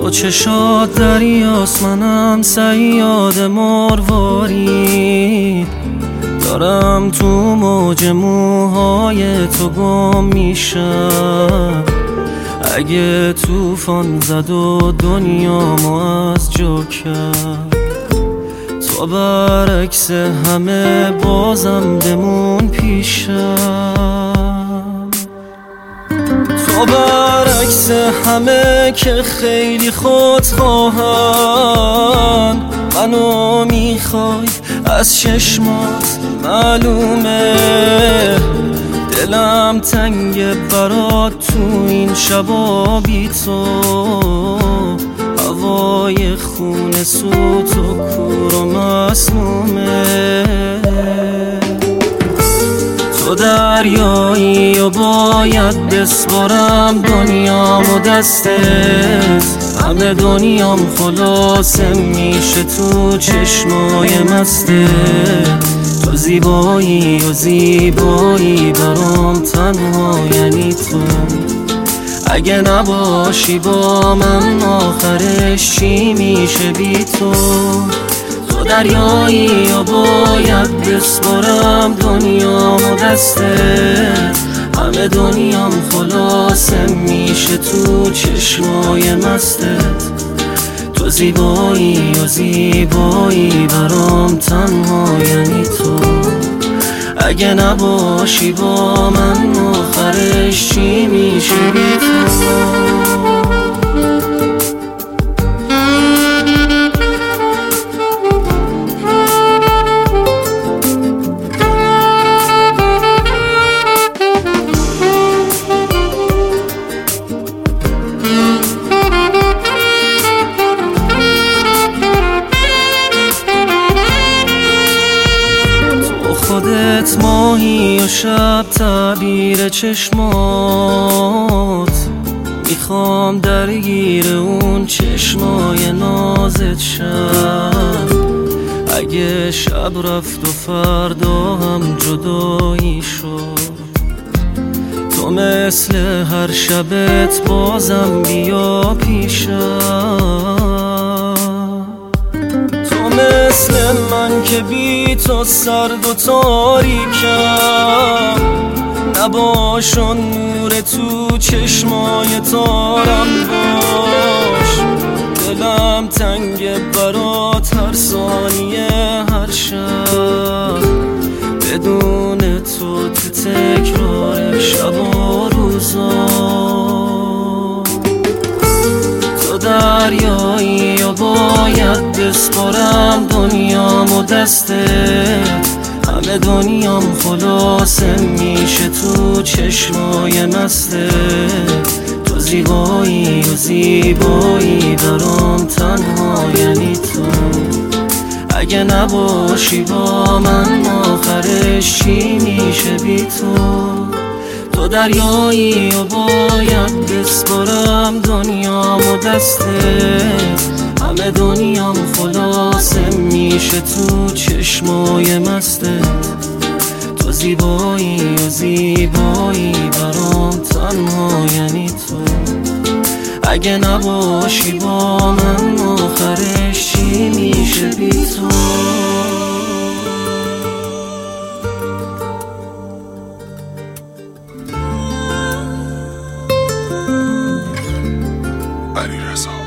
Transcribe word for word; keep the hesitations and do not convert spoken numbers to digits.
تو چشات دریاست منم صیاد مروارید، دارم تو موج موهای تو گم میشم. اگه توفان زد و دنیامو از جا کرد، تو برعکس همه بازم بمون پیشم. تو برعکس همه که خیلی خودخواهن، منو میخوای از چشمات معلومه. دلم تنگ برات تو این شبا بی تو، هوای خونه سوت و کور و مسمومه. تو دریایی و باید بسپارم دنیامو دستت، همه دنیام خلاصه میشه تو چشمای مستت. تو زیبایی و زیبایی برام تنها یعنی تو، اگه نباشی با من آخرش چی میشه بی تو. تو دریایی و باید بسپارم دنیامو دستت، همه دنیام خلاصه میشه تو چشمای مستت. تو زیبایی و زیبایی برام تنها یعنی تو، اگه نباشی با من آخرش چی میشه بی تو. خودت ماهی و شب تعبیر چشمات، میخوام درگیر اون چشمای نازت شم. اگه شب رفت و فردا هم جدایی شد، تو مثل هر شبت بازم بیا پیشم. تو مثل من که بی تو سرد و تاریکم، نباشون نور تو چشمای تارم باش. دلم تنگ برات هر ثانیه هر شب، بدون تو تو تکرار شب و روزا. تو دریایی و باید بسپارم دنیامو دستت، همه دنیام خلاصه میشه تو چشمای مستت. تو زیبایی و زیبایی برام تنها یعنی تو، اگه نباشی با من آخرش چی میشه بی تو. تو دریایی و باید بسپارم دنیامو دستت، همه دنیام خلاصه میشه تو چشمای مستت. تو زیبایی و زیبایی برام تنها یعنی تو، اگه نباشی با من آخرش چی میشه بی تو. علیرضا